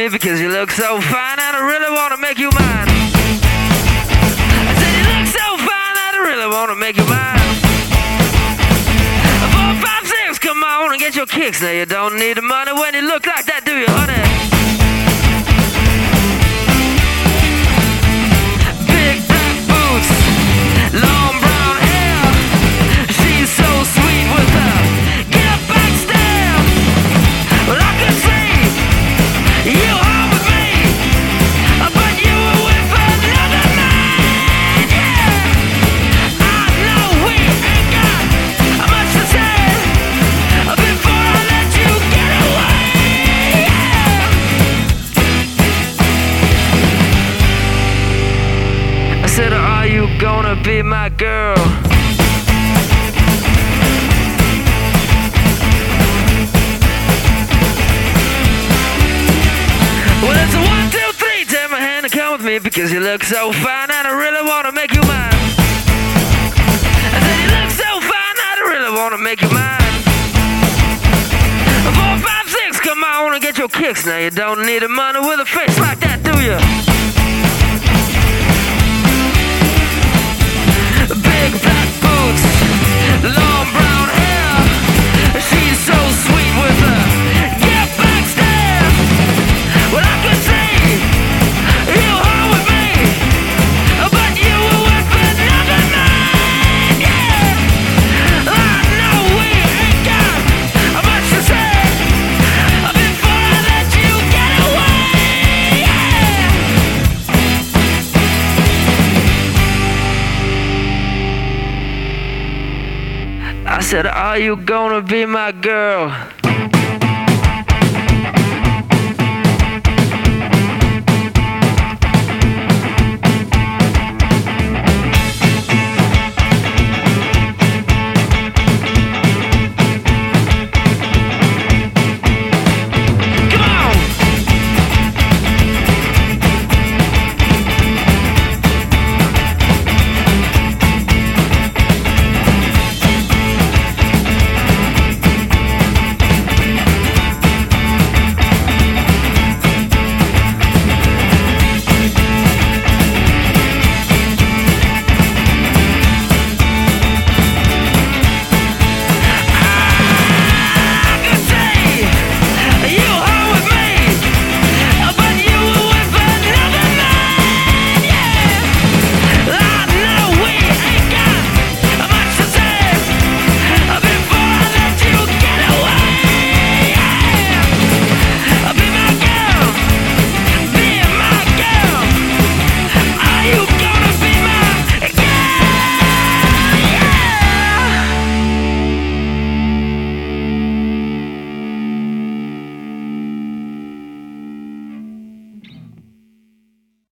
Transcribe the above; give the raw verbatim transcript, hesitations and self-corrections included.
because you look so fine and I really wanna make you mine. I said you look so fine and I really wanna make you mine. Four, five, six, come on and get your kicks. Now you don't need the money when you look like that, do you, honey? Big black boots, long brown hair. She's so sweet with her get back stare. Well, I could see you home with me, but you were with another man, yeah. I know we ain't got much to say before I let you get away, yeah. I said, are you gonna be my girl? Well, it's a one, two, three, take my hand and come with me because you look so fine and I really wanna make you mine. I said you look so fine and I really wanna make you mine. Four, five, six, come on and get your kicks. Now you don't need the money with a face like that, do you? Big black boots, long brown hair. She's so sweet with her get back stare. Well, I could see you home with me, but you were with another man, yeah. I know we ain't got much to say before I let you get away, yeah. I said, are you gonna be my girl?